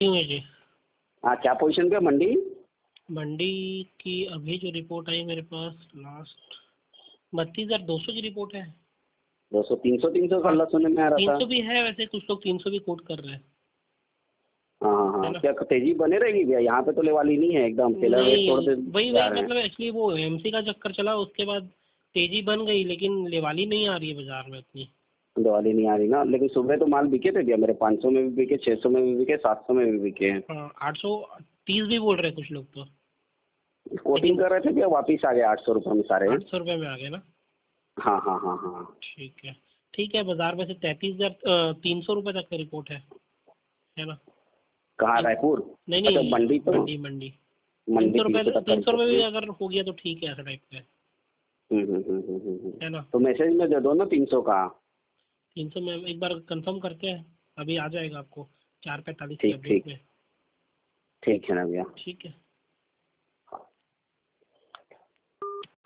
जी। हाँ, क्या पोजीशन पे मंडी? मंडी की अभी जो रिपोर्ट आई मेरे पास लास्ट 32,200 की रिपोर्ट है। 200 300 कल्ला सुनने में आ रहा था। 300 भी है, वैसे कुछ लोग 300 भी कोट कर रहे हैं। हाँ हाँ है हाँ, ना? क्या तेजी बने रहेगी भैया? यहाँ पे तो लेवाली नहीं है, एकदम सेलर रेट नहीं, छोड़ दे वही जा वही रहे हैं। मतलब एक्चुअली वो एमसी का चक्कर चला, उसके बाद तेजी बन गई, लेकिन लेवाली नहीं आ रही है बाजार में इतनी। दिवाली नहीं आ रही ना, लेकिन सुबह तो माल बिके थे भैया मेरे, 500 में भी बिके, 600 में भी बिके, 700 में भी बिके हैं। हाँ, 830 भी बोल रहे हैं कुछ लोग तो। कोटिंग कर रहे थे भैया, वापिस आ गए 800 रुपये में सारे। 800 रुपये में आ गए ना? हाँ हाँ हाँ हाँ। ठीक है, ठीक है। बाजार में से 33,300 रुपये तक का रिपोर्ट है ना? कहाँ, रायपुर? नहीं अच्छा, नहीं, मंडी तो मंडी मंडी। मंडी 300 रुपये 300 तक का 300 रुपये रिपोर्ट भी है। अगर हो गया तो ठीक है, ऐसा टाइप का है। है ना? तो मैसेज में दे दो ना 300 का। 300 में एक बार कंफर्म करते हैं, अभी आ जाएगा आपको 4:45 की ठीक अपडेट ठीक, में। ठीक है ना भैया। ठीक है।